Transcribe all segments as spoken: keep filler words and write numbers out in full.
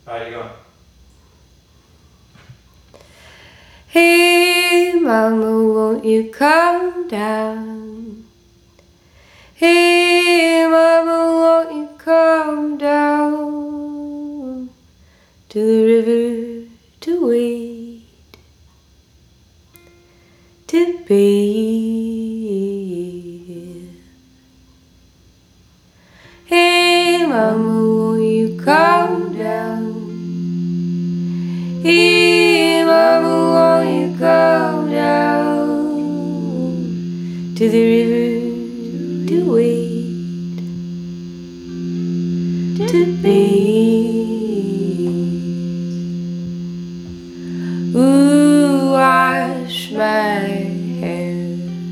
Alright, you go. Hey, mama, won't you come down? Hey, mama, won't you come down to the river to wade, to bathe? Hey, mama, won't you come down? Hey, mama, won't you come down to the river to wade, to bathe? Ooh, wash my hair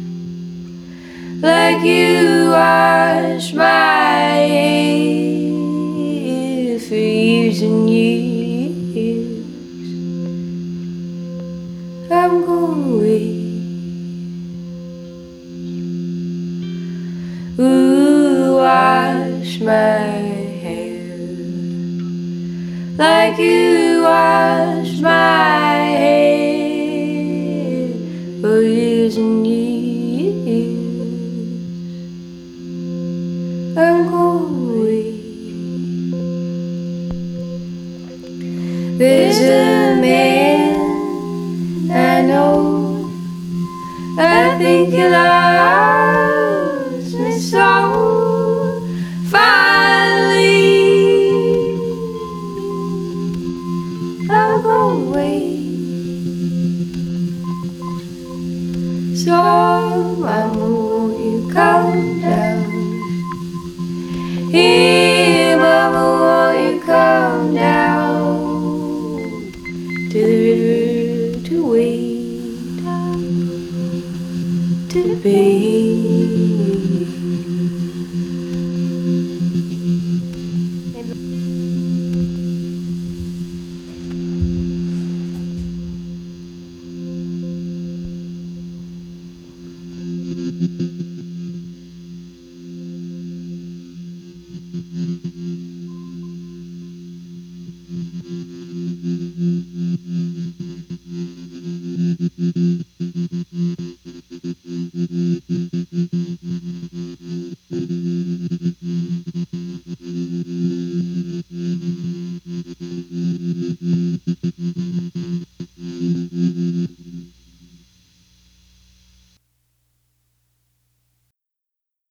like you wash my hair for years and years. I'm going away. Ooh, wash my hair like you wash my hair for years and years. I'm going away. There's a man I know, I think he loves me so. Finally, I'll go away. So, mama, won't you come down? Hey, mama, won't you come down to the river to wade, to bathe?